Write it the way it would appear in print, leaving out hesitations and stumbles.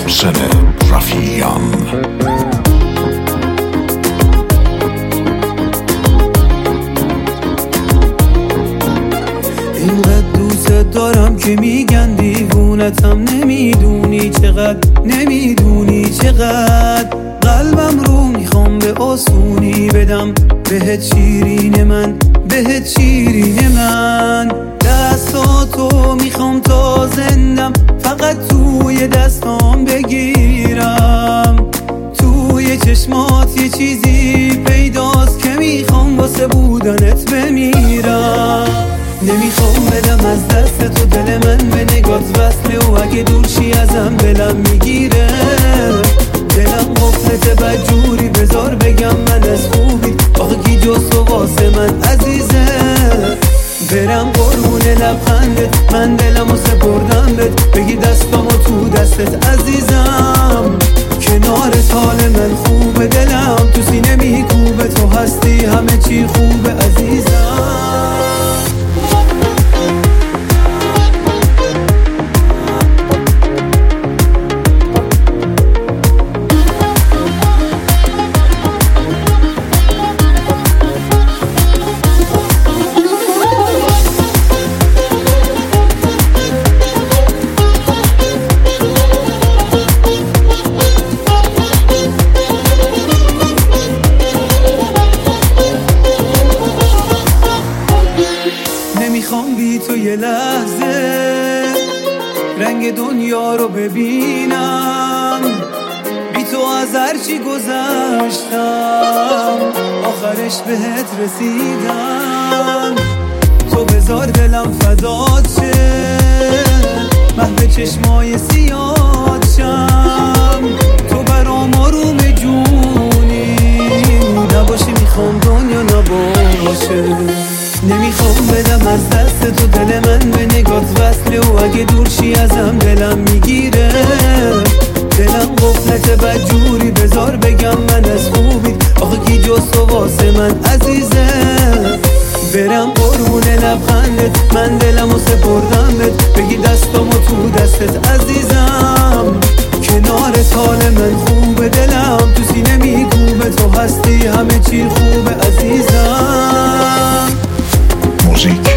محسن رفیعیان. اینقدر دوست دارم که میگن دیوونتم، نمیدونی چقدر قلبم رو میخوام به آسونی بدم بهت شیرین من دستاتو میخوام تا زندم فقط توی دستام بگیرم. توی چشمات یه چیزی پیداست که میخوام واسه بودنت بمیرم. نمیخوام بدم از دست تو دل من به نگات وصله و اگه دور شی ازم دلم میگیره. دلم غفلت بدجوری بذار بگم من از خوبی آخه کی جز تو واسه من عزیزه. برم قربون لبخندت من دلمو سپردم بهت بگی دستامو تو دستت عزیزم. کنارت حال من خوبه دلم تو سینه میکوبه تو هستی همه چی خوبه عزیزم. نمیخوام بی تو یه لحظه رنگ دنیا رو ببینم. بی تو از هرچی گذشتم آخرش بهت رسیدم. تو بذار دلم فدات شه محو چشمای سیاد شم. تو برام آروم جونی نباشی میخوام دنیا نباشه. نمیخوام بدم از دست تو دل من به نگات وصله و اگه دور شی ازم دلم میگیره. دلم غفلت بدجوری بذار بگم من از خوبی آخه کی جز تو واسه من عزیزه. برم قربون لبخندت من دلمو سپردم بهت بگی دستامو تو دستت عزیزم. کنارت حال من خوبه دلم تو سینه میکوبه تو هستی همه چی خوبه عزیزم. موزیک